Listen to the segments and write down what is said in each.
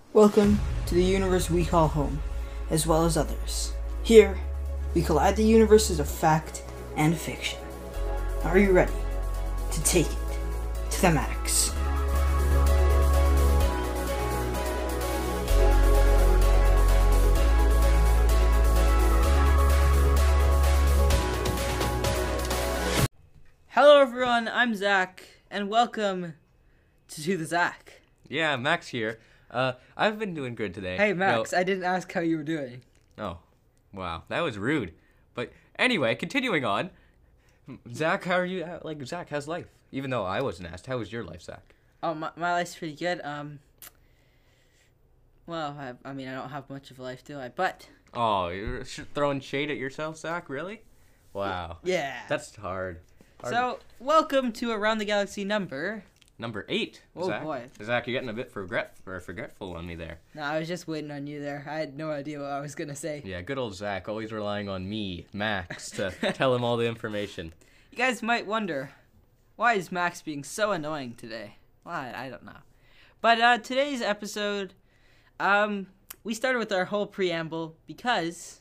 Welcome to the universe we call home, as well as others. Here, we collide the universes of fact and fiction. Are you ready to take it to the max? Hello everyone, I'm Zach, and welcome to the Zach. Yeah, Max here. I've been doing good today. Hey Max, I didn't ask how you were doing. Oh, wow, that was rude. But anyway, continuing on. Zach, how are you? Zach, how's life? Even though I wasn't asked, how was your life, Zach? Oh, my life's pretty good. Well, I mean, I don't have much of a life, do I? But Oh, you're throwing shade at yourself, Zach? Really? Wow. yeah. That's hard. So, welcome to Around the Galaxy number. Number 8, Oh, Zach. boy. Zach, you're getting a bit forgetful on me there. No, I was just waiting on you there. I had no idea what I was gonna say. Yeah, good old Zach, always relying on me, Max, to tell him all the information. You guys might wonder, why is Max being so annoying today? Why? I don't know. But today's episode, we started with our whole preamble because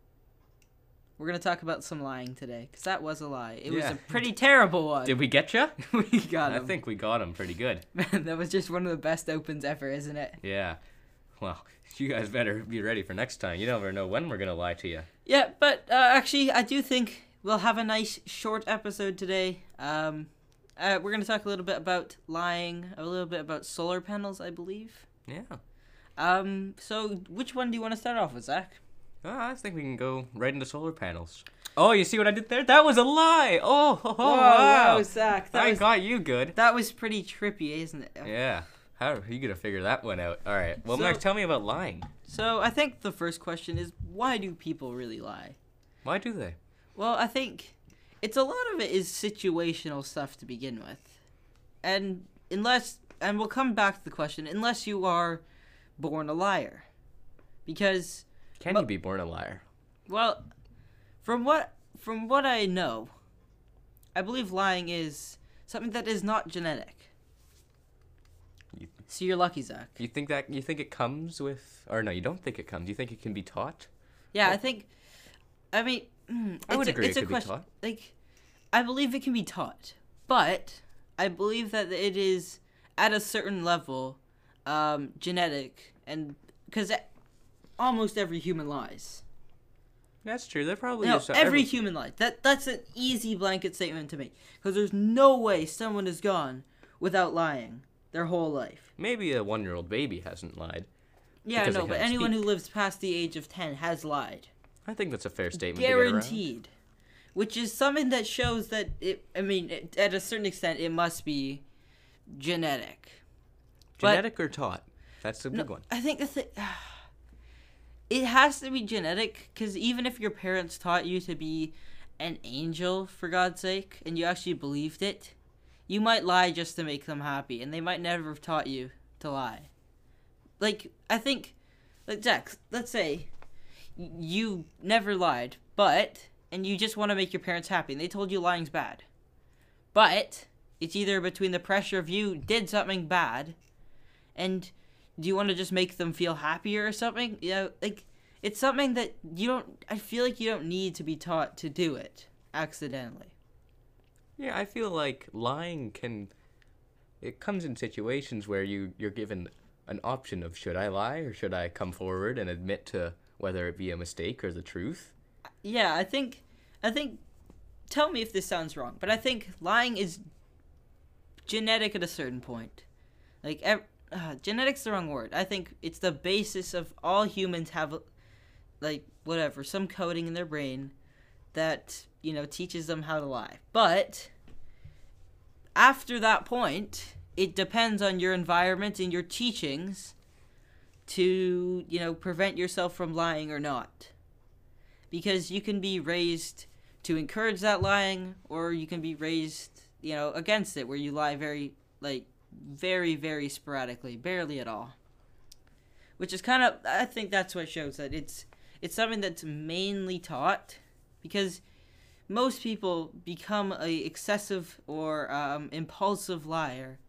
we're gonna talk about some lying today, because that was a lie. It was a pretty terrible one. Did we get you? We got him. I think we got him pretty good. Man, that was just one of the best opens ever, isn't it? Yeah. Well, you guys better be ready for next time. You never know when we're going to lie to you. Yeah, but actually, I do think we'll have a nice short episode today. We're going to talk a little bit about lying, a little bit about solar panels, I believe. Yeah. So which one do you want to start off with, Zach? I think we can go right into solar panels. Oh, you see what I did there? That was a lie. Oh, Wow, wow. Zach. I got you good. That was pretty trippy, isn't it? Yeah. How are you going to figure that one out? All right. Well, So- Max, tell me about lying. So I think the first question is, why do people really lie? Why do they? Well, I think a lot of it is situational stuff to begin with. And we'll come back to the question, unless you are born a liar. Because, Can you be born a liar? well, from what I know, I believe lying is something that is not genetic. You- So you're lucky, Zach. You think it comes with, or no, you don't think it comes. You think it can be taught? Yeah, Well- I mean, I would agree it's it a could be question. taught. Like, I believe it can be taught, but I believe that it is at a certain level, genetic, and because almost every human lies. That's true. There probably No, is. every human lies. That's an easy blanket statement to make, because there's no way someone has gone without lying their whole life. Maybe a 1-year-old baby hasn't lied. Yeah, Because no, they but can't anyone speak. who lives past the age of 10 has lied. I think that's a fair statement to get around. Guaranteed. Which is something that shows that at a certain extent, it must be genetic. But- Genetic or taught? That's the big one. I think it has to be genetic, because even if your parents taught you to be an angel, for God's sake, and you actually believed it, you might lie just to make them happy, and they might never have taught you to lie. Like, I think, like, Jack, let's say you never lied, and you just want to make your parents happy, and they told you lying's bad. But it's either between the pressure of you did something bad, and do you want to just make them feel happier or something? You know, like, it's something that I feel like you don't need to be taught to do it accidentally. Yeah, I feel like lying it comes in situations where you're given an option of, should I lie or should I come forward and admit to whether it be a mistake or the truth? Yeah, I think, tell me if this sounds wrong, but I think lying is genetic at a certain point. Like, genetic's the wrong word. I think it's the basis of all humans have, like, whatever, some coding in their brain that, teaches them how to lie. But after that point, it depends on your environment and your teachings to, prevent yourself from lying or not. Because you can be raised to encourage that lying, or you can be raised, against it, where you lie very, very sporadically, barely at all. Which is kind of, I think that's what shows that it's something that's mainly taught, because most people become a excessive or impulsive liar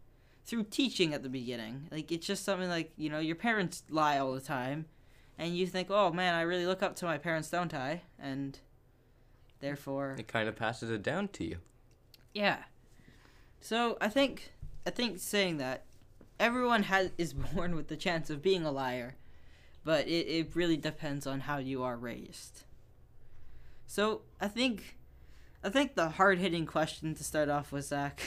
through teaching at the beginning. Like, it's just something like, you know, your parents lie all the time, and you think, oh man, I really look up to my parents, don't I? And therefore, It kind of passes it down to you. yeah. So I think saying that everyone is born with the chance of being a liar, but it really depends on how you are raised. So I think the hard-hitting question to start off with, Zach,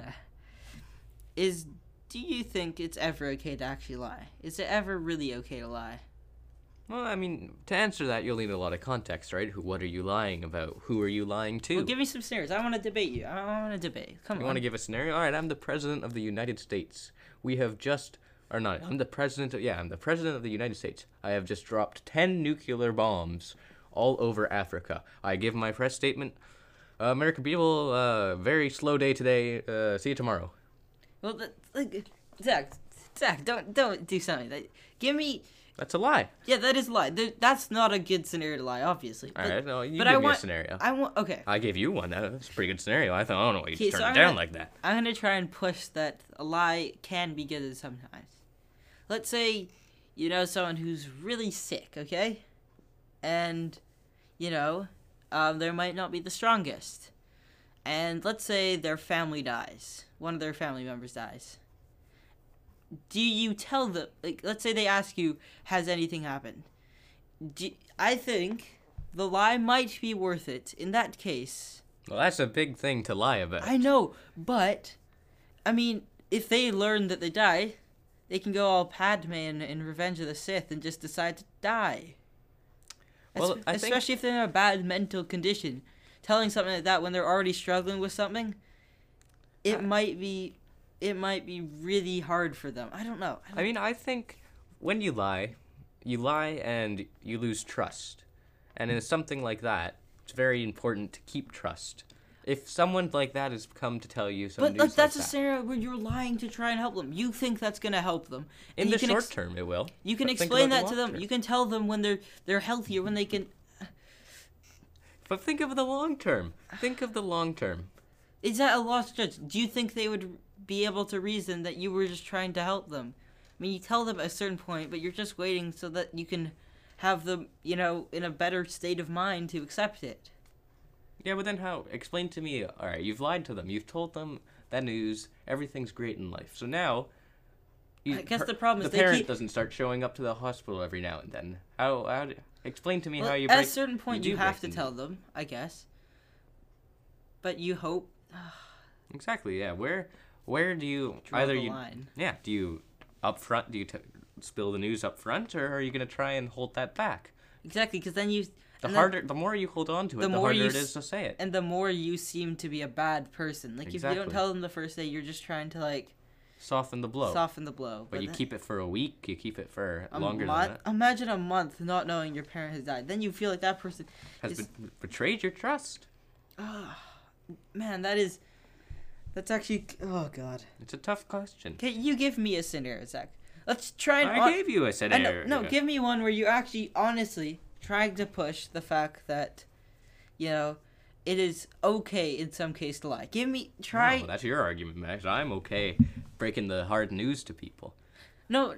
is, do you think it's ever okay to actually lie? Is it ever really okay to lie? Well, I mean, to answer that, you'll need a lot of context, right? What are you lying about? Who are you lying to? Well, give me some scenarios. I want to debate you. I want to debate. Come on. You want to give a scenario? All right, I'm the president of the United States. We have just, or not, I'm the president of the United States. I have just dropped 10 nuclear bombs all over Africa. I give my press statement. American people, very slow day today. See you tomorrow. Well, Zach, don't do something. Give me. That's a lie. Yeah, that is a lie. That's not a good scenario to lie, obviously. All right, no, you give me a scenario. Okay. I gave you one. That's a pretty good scenario. I don't know why you just turned so it down like that. I'm gonna try and push that a lie can be good sometimes. Let's say you know someone who's really sick, okay, and you know they might not be the strongest, and let's say their family dies. One of their family members dies. Do you tell them, like, let's say they ask you, has anything happened? I think the lie might be worth it in that case. Well, that's a big thing to lie about. I know, but, I mean, if they learn that they die, they can go all Padme in Revenge of the Sith and just decide to die. Well, Especially if they're in a bad mental condition. Telling something like that when they're already struggling with something, it might be really hard for them. I don't know. I mean, I think when you lie and you lose trust. And in something like that, it's very important to keep trust. If someone like that has come to tell you some news But that's like a scenario where you're lying to try and help them. You think that's going to help them. In the short term, it will. You can explain that to them. You can tell them when they're healthier, when they can... But think of the long term. Think of the long term. Is that a lost judge? Do you think they would be able to reason that you were just trying to help them? I mean, you tell them at a certain point, but you're just waiting so that you can have them, you know, in a better state of mind to accept it. Yeah, but then how? Explain to me. All right, you've lied to them. You've told them that news. Everything's great in life. So now, I guess the problem is the parent doesn't start showing up to the hospital every now and then. Explain to me how you break... At a certain point, you have to tell them, I guess. But you hope... Exactly, yeah. Where do you... Draw the line. Yeah, do you up front, do you spill the news up front, or are you going to try and hold that back? Exactly, because then you... The more you hold on to it, the harder it is to say it. And the more you seem to be a bad person. Like, if you don't tell them the first day, you're just trying to, like... Soften the blow. But you keep it for a week, you keep it for longer than that. Imagine a month not knowing your parent has died. Then you feel like that person... Has betrayed your trust. Man, that's actually... Oh, God. It's a tough question. Okay, you give me a scenario, Zach. Let's try and... I gave you a scenario. No, give me one where you actually, honestly, trying to push the fact that, you know, it is okay in some case to lie. Try... No, that's your argument, Max. I'm okay breaking the hard news to people. No,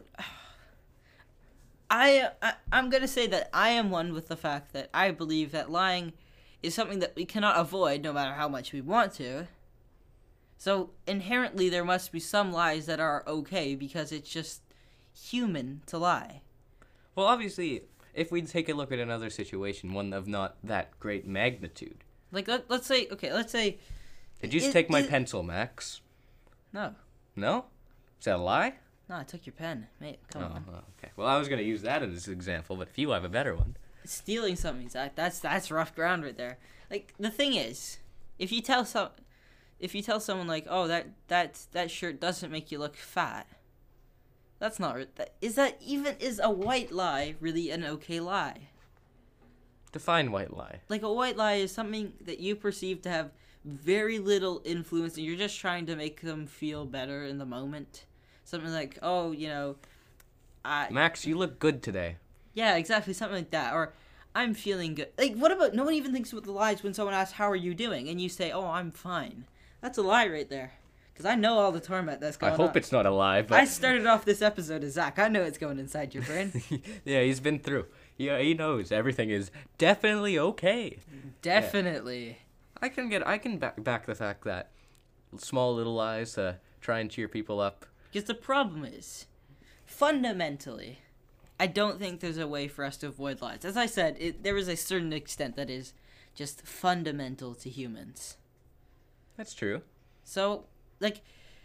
I'm going to say that I am one with the fact that I believe that lying is something that we cannot avoid no matter how much we want to. So, inherently, there must be some lies that are okay because it's just human to lie. Well, obviously, if we take a look at another situation, one of not that great magnitude. Like, let's say... Did you just take my pencil, Max? No. No? Is that a lie? No, I took your pen. Mate, come on. Oh, okay. Well, I was going to use that as an example, but if you have a better one. Stealing something, Zach, that's rough ground right there. Like, the thing is, if you tell someone like, oh, that shirt doesn't make you look fat, that's not... Is a white lie really an okay lie? Define white lie. Like, a white lie is something that you perceive to have very little influence, and you're just trying to make them feel better in the moment. Something like, oh, you know... Max, you look good today. Yeah, exactly, something like that. Or, I'm feeling good. Like, what about... No one even thinks about the lies when someone asks, how are you doing? And you say, oh, I'm fine. That's a lie right there. Because I know all the torment that's I going on. hope it's not a lie, but I started off this episode as Zach. I know it's going inside your brain. yeah, he's been through. Yeah, he knows everything is definitely okay. Definitely. I can back the fact that small little lies try and cheer people up. Because the problem is, fundamentally, I don't think there's a way for us to avoid lies. As I said, there is a certain extent that is just fundamental to humans. That's true. So, like,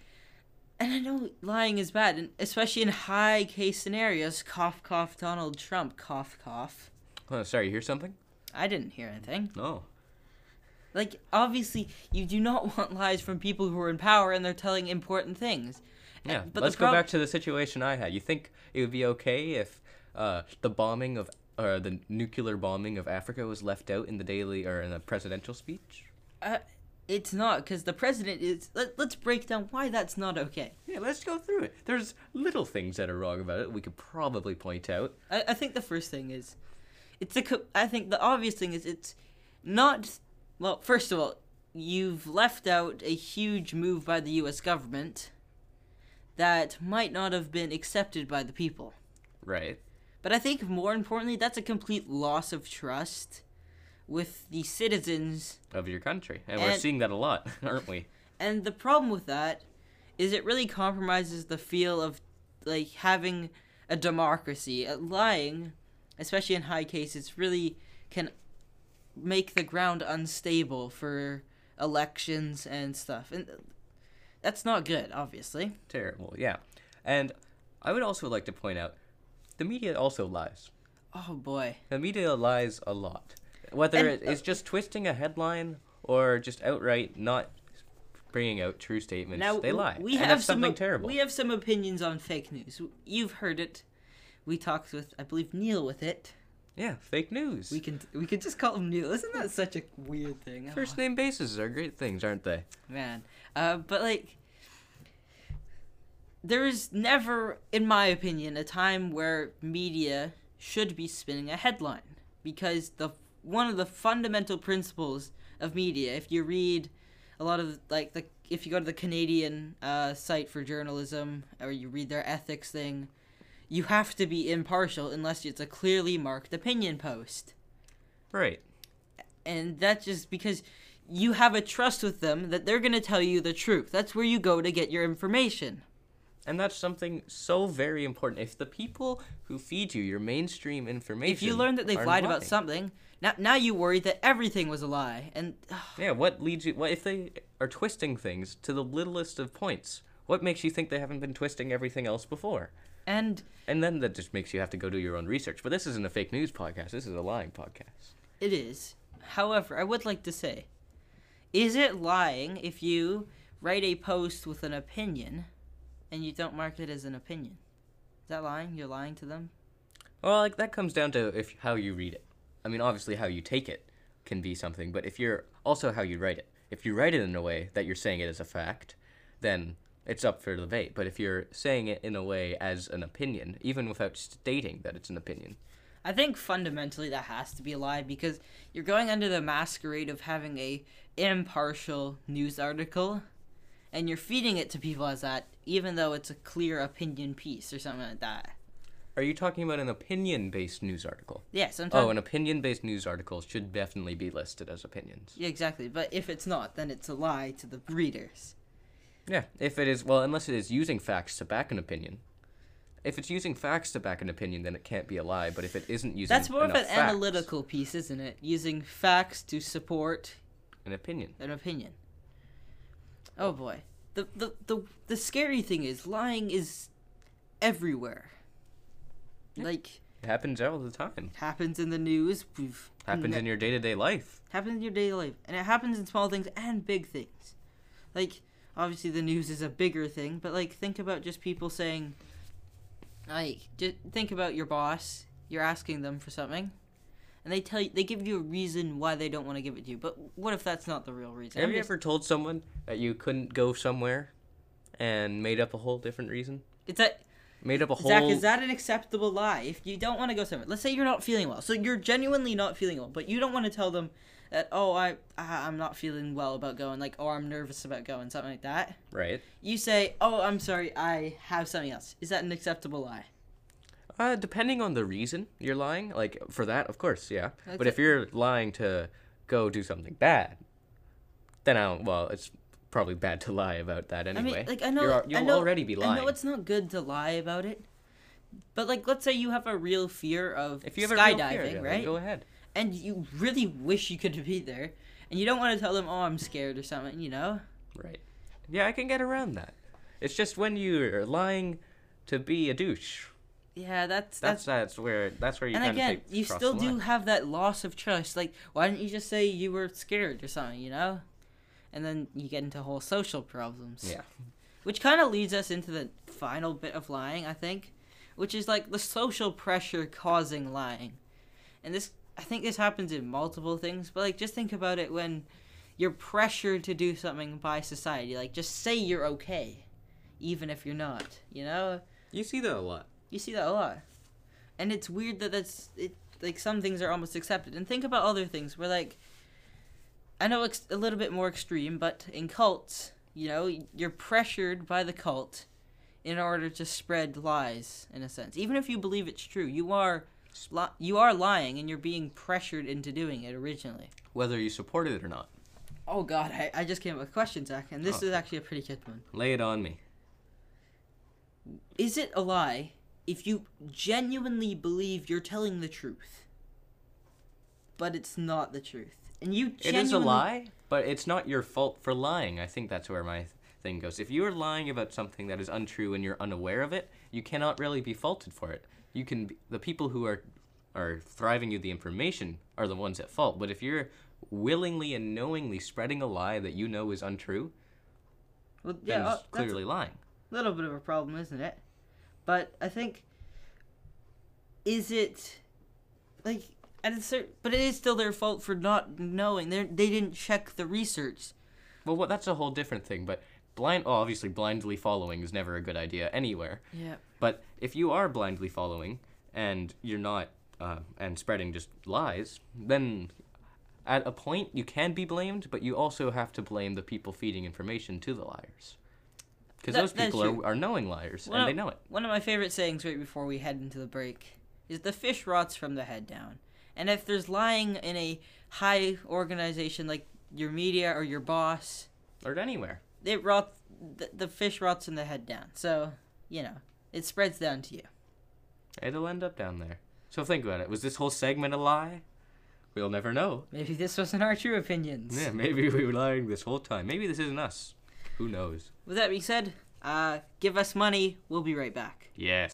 and I know lying is bad, and especially in high case scenarios. Cough, cough, Donald Trump, cough, cough. Oh, sorry, you hear something? I didn't hear anything. No. Like, obviously, you do not want lies from people who are in power and they're telling important things. Yeah, But let's go back to the situation I had. You think it would be okay if the bombing of, or the nuclear bombing of Africa was left out in the daily, or in a presidential speech? It's not, because the president is... Let's break down why that's not okay. Yeah, let's go through it. There's little things that are wrong about it we could probably point out. I think the first thing is... I think the obvious thing is it's not... Well, first of all, you've left out a huge move by the U.S. government that might not have been accepted by the people. Right. But I think more importantly, that's a complete loss of trust with the citizens. Of your country. And we're seeing that a lot, aren't we? And the problem with that is it really compromises the feel of, like, having a democracy. Lying, especially in high cases, really can make the ground unstable for elections and stuff. And that's not good, obviously. Terrible, yeah. And I would also like to point out, the media also lies. Oh, boy. The media lies a lot. Whether it's just twisting a headline or just outright not bringing out true statements, now, they lie. We and have that's something terrible. We have some opinions on fake news. You've heard it. We talked with, I believe, Neil with it. Yeah, fake news. We can just call him Neil. Isn't that such a weird thing? First name bases are great things, aren't they? Man. But, like, there is never, in my opinion, a time where media should be spinning a headline. Because one of the fundamental principles of media, if you read a lot of, like, if you go to the Canadian site for journalism, or you read their ethics thing, you have to be impartial unless it's a clearly marked opinion post. Right. And that's just because you have a trust with them that they're going to tell you the truth. That's where you go to get your information. And that's something so very important. If the people who feed you your mainstream information, if you learn that they've lied about something, now you worry that everything was a lie. And yeah, what leads you? What if they are twisting things to the littlest of points? What makes you think they haven't been twisting everything else before? And then that just makes you have to go do your own research. But this isn't a fake news podcast. This is a lying podcast. It is. However, I would like to say, is it lying if you write a post with an opinion and you don't mark it as an opinion? Is that lying? You're lying to them? Well, like, that comes down to how you read it. I mean, obviously how you take it can be something, but if you're also how you write it. If you write it in a way that you're saying it as a fact, then it's up for debate. But if you're saying it in a way as an opinion, even without stating that it's an opinion, I think fundamentally that has to be a lie, because you're going under the masquerade of having a impartial news article, and you're feeding it to people as that, even though it's a clear opinion piece or something like that. Are you talking about an opinion-based news article? Yes, I'm talking... Oh, an opinion-based news article should definitely be listed as opinions. Yeah, exactly. But if it's not, then it's a lie to the readers. Yeah, if it is, well, unless it is using facts to back an opinion. If it's using facts to back an opinion, then it can't be a lie. But if it isn't using that's more of an facts, analytical piece, isn't it? Using facts to support an opinion. Oh boy, the scary thing is lying is everywhere. Yeah. Like, it happens all the time. Happens in the news. Happens in your day-to-day life. Happens in your daily life, and it happens in small things and big things. Like, obviously the news is a bigger thing, but like, think about just people saying, like, just think about your boss. You're asking them for something, and they give you a reason why they don't want to give it to you. But what if that's not the real reason? Have you ever told someone that you couldn't go somewhere, and made up a whole different reason? Made up a whole... Zach, is that an acceptable lie? If you don't want to go somewhere, let's say you're not feeling well, so you're genuinely not feeling well, but you don't want to tell them that I'm not feeling well about going, like, or I'm nervous about going, something like that. Right. You say, oh, I'm sorry, I have something else. Is that an acceptable lie? Depending on the reason you're lying, like for that, of course, yeah. Okay. But if you're lying to go do something bad, then it's probably bad to lie about that anyway. I mean, like, I know you'll already be lying. I know it's not good to lie about it, but like, let's say you have a real fear of If you have skydiving, a real fear, right? Go ahead. And you really wish you could be there, and you don't want to tell them, oh, I'm scared or something, you know? Right. Yeah, I can get around that. It's just when you're lying to be a douche. Yeah, that's where you and kind of again, you cross still the do line. have that loss of trust. Like, why didn't you just say you were scared or something, you know? And then you get into whole social problems. Yeah. Which kind of leads us into the final bit of lying, I think, which is like the social pressure causing lying. And I think this happens in multiple things, but like just think about it when you're pressured to do something by society. Like, just say you're okay, even if you're not, you know? You see that a lot. You see that a lot. And it's weird that like, some things are almost accepted. And think about other things where, like, I know it's a little bit more extreme, but in cults, you know, you're pressured by the cult in order to spread lies, in a sense. Even if you believe it's true, you are lying, and you're being pressured into doing it originally. Whether you supported it or not. Oh, God, I just came up with a question, Zach, and this is actually a pretty good one. Lay it on me. Is it a lie if you genuinely believe you're telling the truth, but it's not the truth? And you genuinely... It is a lie, but it's not your fault for lying. I think that's where my thing goes. If you are lying about something that is untrue and you're unaware of it, you cannot really be faulted for it. The people who are thriving you the information are the ones at fault. But if you're willingly and knowingly spreading a lie that you know is untrue, then it's clearly lying. A little bit of a problem, isn't it? But I think, is it, like, but it is still their fault for not knowing. They didn't check the research. Well, that's a whole different thing. But obviously blindly following is never a good idea anywhere. Yeah. But if you are blindly following and you're not, and spreading just lies, then at a point you can be blamed, but you also have to blame the people feeding information to the liars. Because those people are knowing liars, and they know it. One of my favorite sayings right before we head into the break is the fish rots from the head down. And if there's lying in a high organization like your media or your boss... Or anywhere. The fish rots in the head down. So, you know, it spreads down to you. It'll end up down there. So think about it. Was this whole segment a lie? We'll never know. Maybe this wasn't our true opinions. Yeah, maybe we were lying this whole time. Maybe this isn't us. Who knows? With that being said, give us money. We'll be right back. Yes.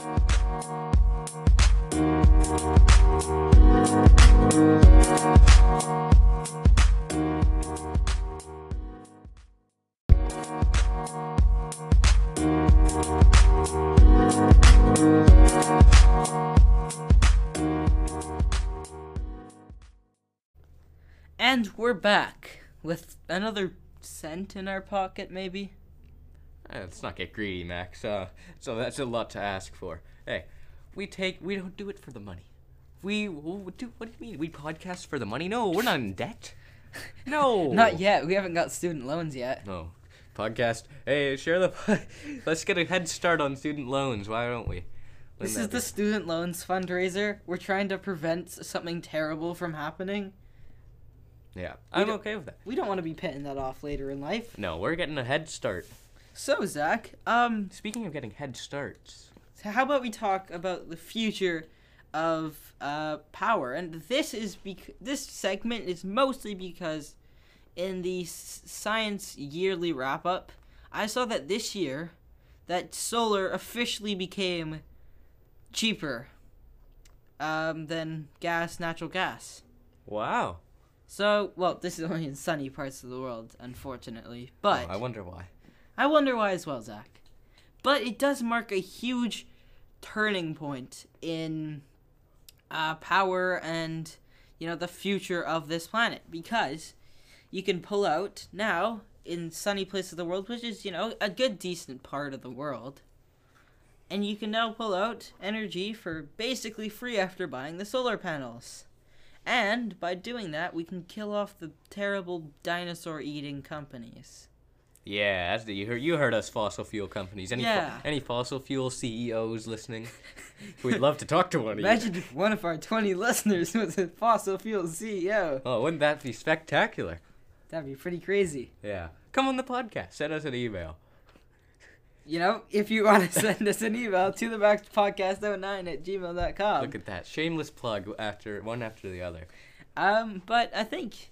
And we're back with another cent in our pocket, maybe. Let's not get greedy, Max. So that's a lot to ask for. Hey, we don't do it for the money. What do you mean? We podcast for the money? No, we're not in debt. No. Not yet. We haven't got student loans yet. No. Podcast. Hey, let's get a head start on student loans. Why don't we? This is the student loans fundraiser. We're trying to prevent something terrible from happening. Yeah, I'm okay with that. We don't want to be paying that off later in life. No, we're getting a head start. So, Zach, speaking of getting head starts, how about we talk about the future of power? And this segment is mostly because in the science yearly wrap up, I saw that this year that solar officially became cheaper than natural gas. Wow. So, well, this is only in sunny parts of the world, unfortunately. But I wonder why. I wonder why as well, Zach. But it does mark a huge turning point in power and, the future of this planet. Because you can pull out now in sunny places of the world, which is, a good, decent part of the world. And you can now pull out energy for basically free after buying the solar panels. And by doing that, we can kill off the terrible dinosaur-eating companies. Yeah, you heard us, fossil fuel companies. Yeah. Any fossil fuel CEOs listening? We'd love to talk to one of you. Imagine if one of our 20 listeners was a fossil fuel CEO. Oh, wouldn't that be spectacular? That'd be pretty crazy. Yeah. Come on the podcast. Send us an email. You know, if you want to send us an email to themaxpodcast09@gmail.com. Look at that. Shameless plug one after the other. But I think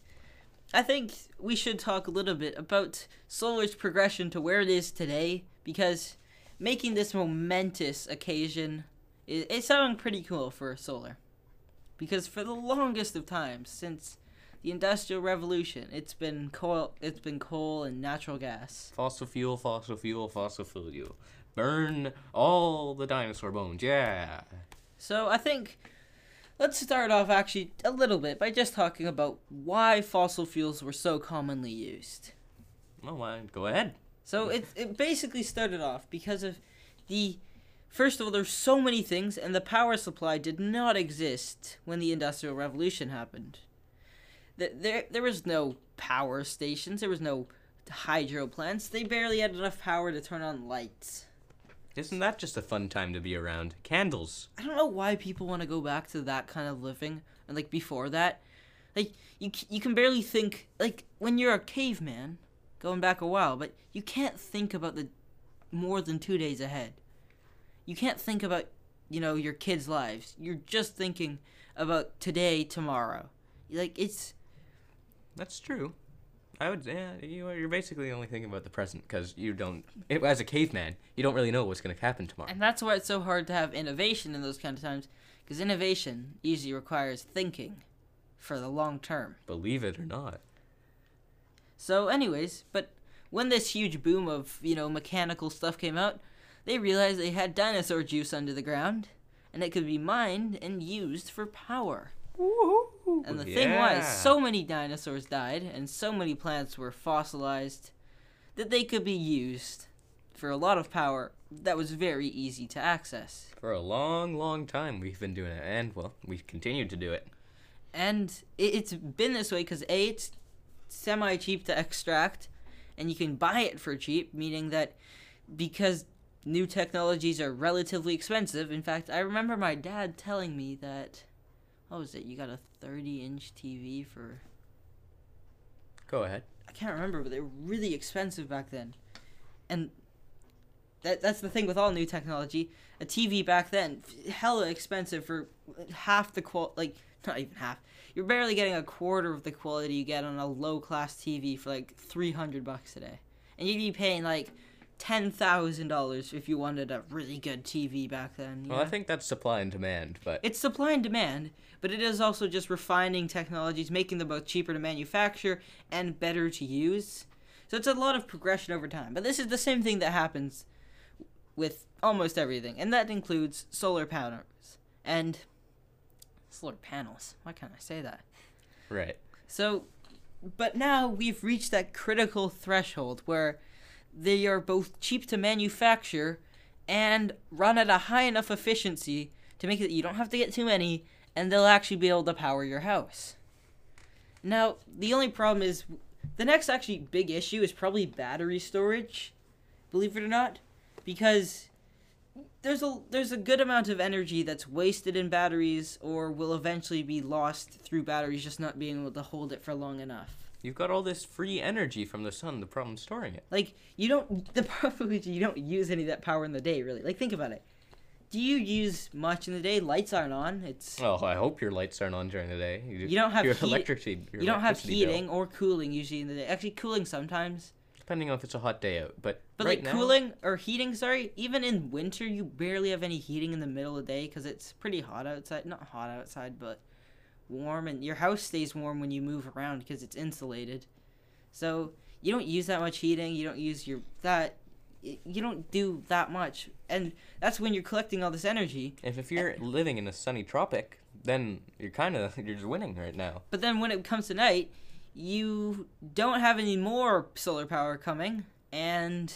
we should talk a little bit about solar's progression to where it is today, because making this momentous occasion is sounding pretty cool for solar. Because for the longest of times, since the Industrial Revolution, it's been coal and natural gas. Fossil fuel, fossil fuel, fossil fuel. Burn all the dinosaur bones. Yeah. So I think let's start off actually a little bit by just talking about why fossil fuels were so commonly used. Well, go ahead. So it basically started off because of first of all, there's so many things, and the power supply did not exist when the Industrial Revolution happened. There was no power stations, there was no hydro plants, they barely had enough power to turn on lights. Isn't that just a fun time to be around? Candles. I don't know why people want to go back to that kind of living, and like before that. Like, you can barely think, like, when you're a caveman, going back a while, but you can't think about the more than 2 days ahead. You can't think about, your kids' lives. You're just thinking about today, tomorrow. Like, it's... That's true. I would, you're basically only thinking about the present, because as a caveman, you don't really know what's going to happen tomorrow. And that's why it's so hard to have innovation in those kind of times, because innovation usually requires thinking for the long term. Believe it or not. So anyways, but when this huge boom of, mechanical stuff came out, they realized they had dinosaur juice under the ground, and it could be mined and used for power. Woo-hoo. And the thing was, so many dinosaurs died, and so many plants were fossilized, that they could be used for a lot of power that was very easy to access. For a long, long time we've been doing it, and, well, we've continued to do it. And it's been this way because, A, it's semi-cheap to extract, and you can buy it for cheap, meaning that because new technologies are relatively expensive. In fact, I remember my dad telling me that, what was it, you got a 30-inch TV for... Go ahead. I can't remember, but they were really expensive back then. And that's the thing with all new technology. A TV back then, hella expensive for half the quality, not even half. You're barely getting a quarter of the quality you get on a low-class TV for $300 today. And you'd be paying $10,000 if you wanted a really good TV back then. Well, I think that's supply and demand, but... It's supply and demand, but it is also just refining technologies, making them both cheaper to manufacture and better to use. So it's a lot of progression over time. But this is the same thing that happens with almost everything, and that includes solar panels. And... solar panels. Why can't I say that? Right. So, but now we've reached that critical threshold where they are both cheap to manufacture and run at a high enough efficiency to make it that you don't have to get too many, and they'll actually be able to power your house. Now, the only problem is, the next actually big issue is probably battery storage, believe it or not, because there's a good amount of energy that's wasted in batteries or will eventually be lost through batteries just not being able to hold it for long enough. You've got all this free energy from the sun. The problem's storing it. The problem is you don't use any of that power in the day, really. Think about it. Do you use much in the day? Lights aren't on. Well, I hope your lights aren't on during the day. You don't have electricity. You don't have heating or cooling usually in the day. Actually, cooling sometimes. Depending on if it's a hot day out, but right now, cooling or heating, even in winter, you barely have any heating in the middle of the day because it's pretty hot outside. Not hot outside, but warm, and your house stays warm when you move around because it's insulated. So you don't use that much heating. You don't use you don't do that much, and that's when you're collecting all this energy. If you're living in a sunny tropic, then you're just winning right now. But then when it comes to night, you don't have any more solar power coming, and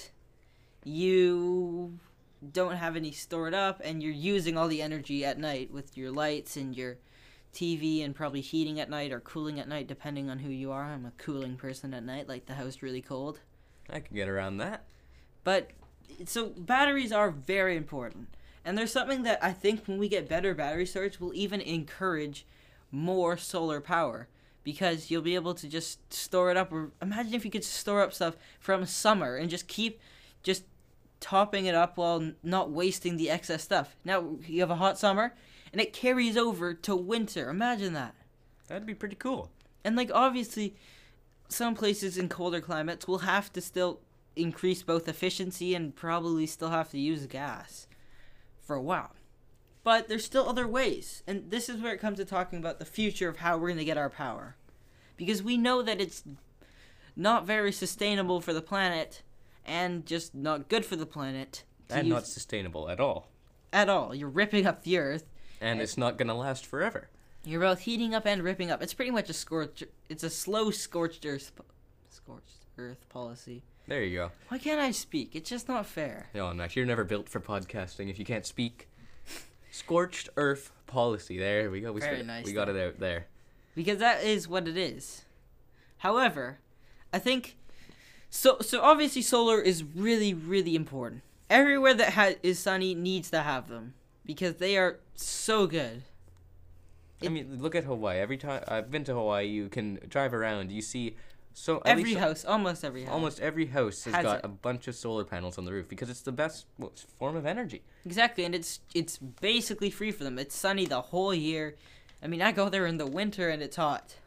you don't have any stored up, and you're using all the energy at night with your lights and your TV and probably heating at night or cooling at night, depending on who you are. I'm a cooling person at night, like the house really cold. I can get around that. But, so batteries are very important. And there's something that I think when we get better battery storage will even encourage more solar power. Because you'll be able to just store it up. Or imagine if you could store up stuff from summer and just keep just topping it up while not wasting the excess stuff. Now, you have a hot summer, and it carries over to winter. Imagine that. That'd be pretty cool. And, like, obviously, some places in colder climates will have to still increase both efficiency and probably still have to use gas for a while. But there's still other ways. And this is where it comes to talking about the future of how we're going to get our power. Because we know that it's not very sustainable for the planet and just not good for the planet. And not sustainable at all. At all. You're ripping up the earth. And it's not going to last forever. You're both heating up and ripping up. It's pretty much it's a slow scorched earth policy. There you go. Why can't I speak? It's just not fair. No, Max, you're never built for podcasting if you can't speak. Scorched earth policy. There we go. We got it out there. Because that is what it is. However, I think so obviously solar is really, really important. Everywhere that is sunny needs to have them because they are so good. I mean, look at Hawaii. Every time I've been to Hawaii, you can drive around. You see almost every house has got a bunch of solar panels on the roof because it's the best form of energy. Exactly, and it's basically free for them. It's sunny the whole year. I mean, I go there in the winter and it's hot.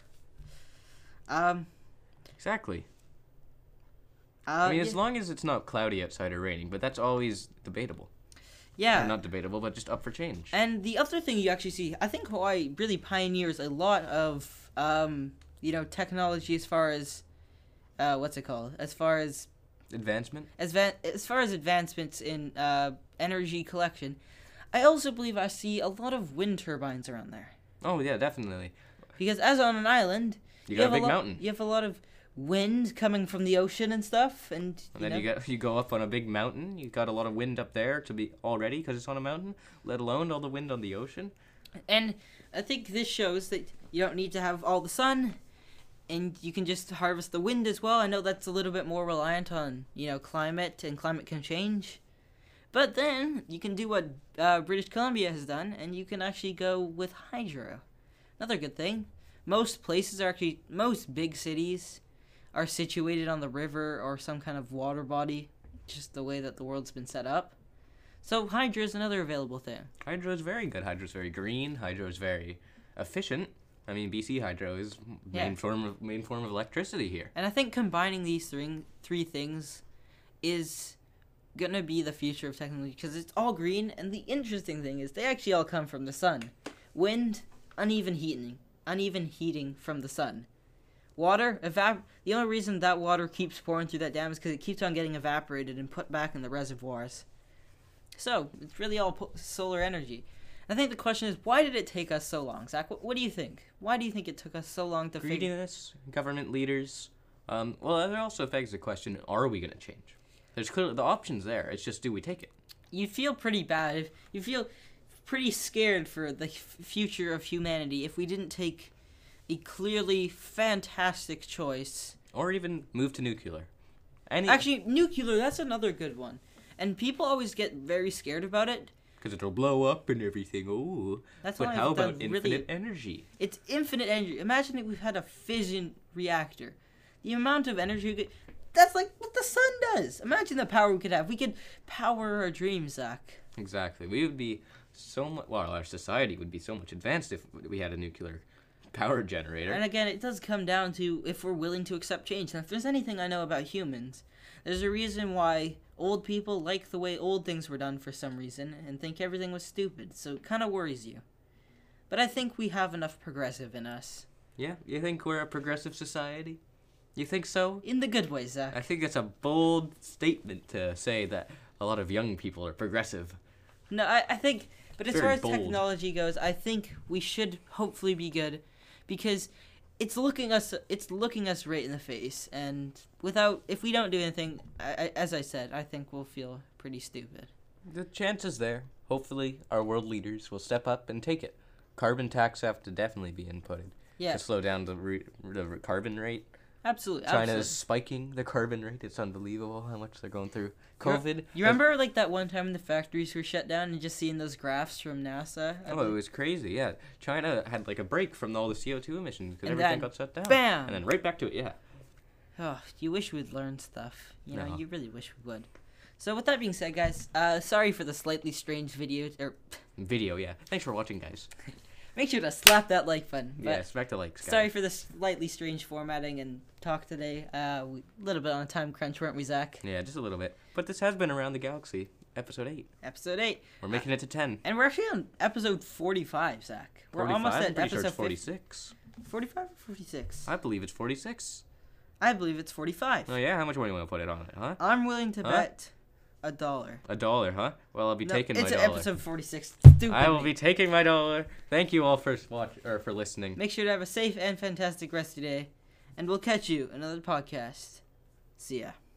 Exactly. I mean, as long as it's not cloudy outside or raining, but that's always debatable. Yeah. Or not debatable, but just up for change. And the other thing you actually see, I think Hawaii really pioneers a lot of, technology as far as, As far as... Advancement? As far as advancements in energy collection. I also believe I see a lot of wind turbines around there. Oh, yeah, definitely. Because as on an island... You got a big mountain. You have a lot of wind coming from the ocean and stuff, and then you go up on a big mountain. You got a lot of wind up there to be already because it's on a mountain. Let alone all the wind on the ocean. And I think this shows that you don't need to have all the sun, and you can just harvest the wind as well. I know that's a little bit more reliant on climate, and climate can change, but then you can do what British Columbia has done, and you can actually go with hydro. Another good thing. Most big cities are situated on the river or some kind of water body, just the way that the world's been set up. So hydro is another available thing. Hydro is very good. Hydro is very green. Hydro is very efficient. I mean, BC Hydro is main form of electricity here. And I think combining these three things is gonna be the future of technology because it's all green. And the interesting thing is they actually all come from the sun. Wind, uneven heating from the sun. Water, the only reason that water keeps pouring through that dam is because it keeps on getting evaporated and put back in the reservoirs. So, it's really all solar energy. I think the question is, why did it take us so long? Zach, what do you think? Why do you think it took us so long to figure... Greediness, government leaders. Well, that also affects the question, are we going to change? There's clearly the options there. It's just, do we take it? You feel pretty bad. You feel pretty scared for the future of humanity if we didn't take a clearly fantastic choice. Or even move to nuclear. Actually, nuclear, that's another good one. And people always get very scared about it. Because it'll blow up and everything. Ooh. But how about infinite energy? It's infinite energy. Imagine if we've had a fission reactor. The amount of energy we could... That's like what the sun does. Imagine the power we could have. We could power our dreams, Zach. Exactly. We would be so much... Well, our society would be so much advanced if we had a nuclear power generator. And again, it does come down to if we're willing to accept change. And if there's anything I know about humans, there's a reason why old people like the way old things were done for some reason and think everything was stupid. So it kind of worries you. But I think we have enough progressive in us. Yeah? You think we're a progressive society? You think so? In the good way, Zach. I think it's a bold statement to say that a lot of young people are progressive. No, I think... But as far as technology goes, I think we should hopefully be good. Because it's looking us right in the face, and if we don't do anything, as I said, I think we'll feel pretty stupid. The chance is there. Hopefully, our world leaders will step up and take it. carbon tax have to definitely be inputted Yeah, to slow down the carbon rate. absolutely. China absolutely. is spiking the carbon rate. It's unbelievable how much they're going through. You re- COVID. You remember like that one time the factories were shut down and just seeing those graphs from NASA? Oh, it was crazy. Yeah, China had like a break from all the CO2 emissions because And everything then, got shut down. bam! And then right back to it. Yeah. Oh, you wish we'd learn stuff. You know, No. you really wish we would. So with that being said, guys, sorry for the slightly strange video. Video. Yeah. Thanks for watching, guys. Make sure to slap that like button. But Yeah. Smack the likes, guys. sorry for the slightly strange formatting and talk today. A little bit on a time crunch, weren't we, Zach? Yeah, just a little bit. But this has been Around the Galaxy, episode 8. Episode 8. We're making it to 10. And we're actually on episode 45, Zach. We're 45? almost I'm at pretty sure episode it's 46. 45 or 46? I believe it's 46. I believe it's 45. Oh, yeah? How much money you want to put it on it, huh? I'm willing to Huh? bet $1. $1, huh? Well, I'll be No, taking my it's dollar. episode 46. Stupid I will me. be taking my dollar. Thank you all for for listening. Make sure to have a safe and fantastic rest of your day. And we'll catch you in another podcast. See ya.